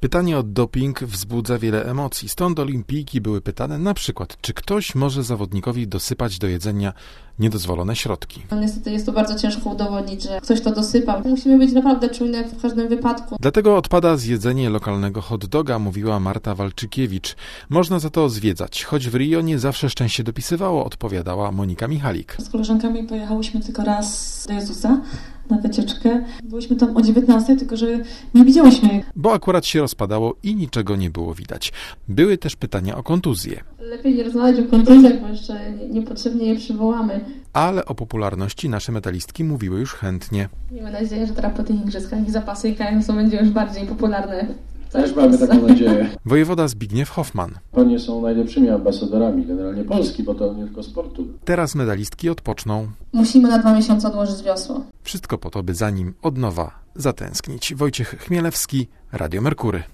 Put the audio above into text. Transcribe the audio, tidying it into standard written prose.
Pytanie o doping wzbudza wiele emocji. Stąd olimpijki były pytane na przykład, czy ktoś może zawodnikowi dosypać do jedzenia niedozwolone środki. Niestety jest to bardzo ciężko udowodnić, że ktoś to dosypał. Musimy być naprawdę czujni w każdym wypadku. Dlatego odpada zjedzenie lokalnego hot doga, mówiła Marta Walczykiewicz. Można za to zwiedzać, choć w Rio nie zawsze szczęście dopisywało, odpowiadała Monika Michalik. Z koleżankami pojechałyśmy tylko raz do Jezusa na wycieczkę. Byliśmy tam o 19, tylko że nie widziałyśmy. Bo akurat się rozpadało i niczego nie było widać. Były też pytania o kontuzje. Lepiej nie rozmawiać o kontuzjach, bo jeszcze niepotrzebnie je przywołamy. Ale o popularności nasze medalistki mówiły już chętnie. Miejmy nadzieję, że teraz po tych igrzyskach i zapasy IKM-u będzie już bardziej popularne. Też mamy taką nadzieję. Wojewoda Zbigniew Hoffman. Panie są najlepszymi ambasadorami generalnie Polski, bo to nie tylko sportu. Teraz medalistki odpoczną. Musimy na 2 miesiące odłożyć wiosło. Wszystko po to, by za nim od nowa zatęsknić. Wojciech Chmielewski, Radio Merkury.